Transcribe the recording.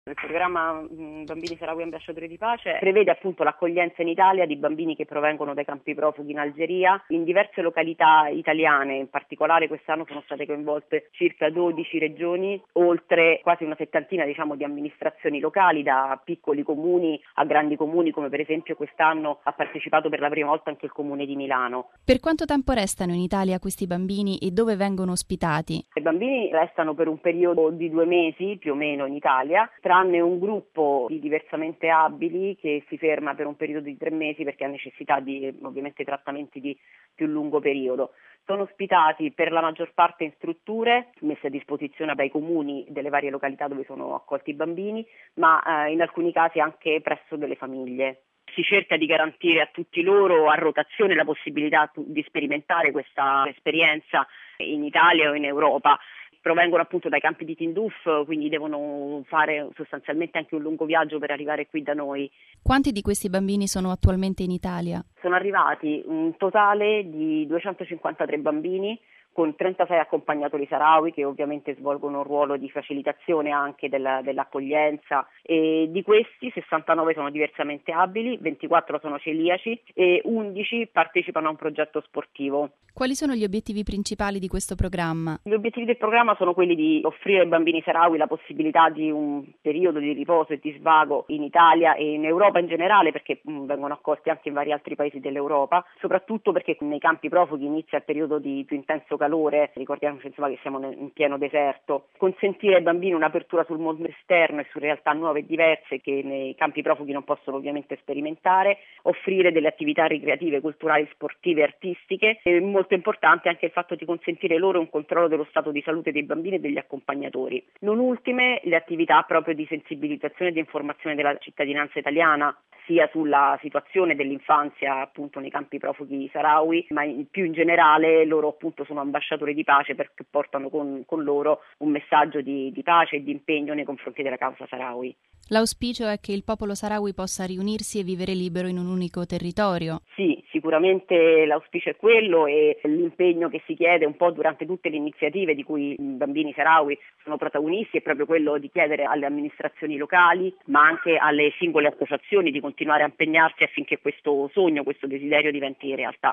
Il programma Bambini Saharawi Ambasciatori di Pace prevede appunto l'accoglienza in Italia di bambini che provengono dai campi profughi in Algeria, in diverse località italiane. In particolare quest'anno sono state coinvolte circa 12 regioni, oltre quasi una settantina di amministrazioni locali, da piccoli comuni a grandi comuni, come per esempio quest'anno ha partecipato per la prima volta anche il comune di Milano. Per quanto tempo restano in Italia questi bambini e dove vengono ospitati? I bambini restano per un periodo di 2 mesi più o meno in Italia, tranne un gruppo di diversamente abili che si ferma per un periodo di 3 mesi perché ha necessità di ovviamente trattamenti di più lungo periodo. Sono ospitati per la maggior parte in strutture messe a disposizione dai comuni delle varie località dove sono accolti i bambini, ma in alcuni casi anche presso delle famiglie. Si cerca di garantire a tutti loro a rotazione la possibilità di sperimentare questa esperienza in Italia o in Europa. Provengono appunto dai campi di Tindouf, quindi devono fare sostanzialmente anche un lungo viaggio per arrivare qui da noi. Quanti di questi bambini sono attualmente in Italia? Sono arrivati un totale di 253 bambini, con 36 accompagnatori saharawi che ovviamente svolgono un ruolo di facilitazione anche dell'accoglienza, e di questi 69 sono diversamente abili, 24 sono celiaci e 11 partecipano a un progetto sportivo. Quali sono gli obiettivi principali di questo programma? Gli obiettivi del programma sono quelli di offrire ai bambini saharawi la possibilità di un periodo di riposo e di svago in Italia e in Europa in generale, perché vengono accolti anche in vari altri paesi dell'Europa, soprattutto perché nei campi profughi inizia il periodo di più intenso calore, ricordiamoci che siamo in pieno deserto. Consentire ai bambini un'apertura sul mondo esterno e su realtà nuove e diverse che nei campi profughi non possono ovviamente sperimentare, offrire delle attività ricreative, culturali, sportive e artistiche. È molto importante anche il fatto di consentire loro un controllo dello stato di salute dei bambini e degli accompagnatori. Non ultime le attività proprio di sensibilizzazione e di informazione della cittadinanza italiana, sia sulla situazione dell'infanzia appunto nei campi profughi saharawi, ma più in generale loro appunto sono ambasciatori di pace perché portano con loro un messaggio di pace e di impegno nei confronti della causa saharawi. L'auspicio è che il popolo saharawi possa riunirsi e vivere libero in un unico territorio. Sì, sicuramente l'auspicio è quello, e l'impegno che si chiede un po' durante tutte le iniziative di cui i bambini saharawi sono protagonisti è proprio quello di chiedere alle amministrazioni locali, ma anche alle singole associazioni, di continuare a impegnarsi affinché questo sogno, questo desiderio diventi realtà.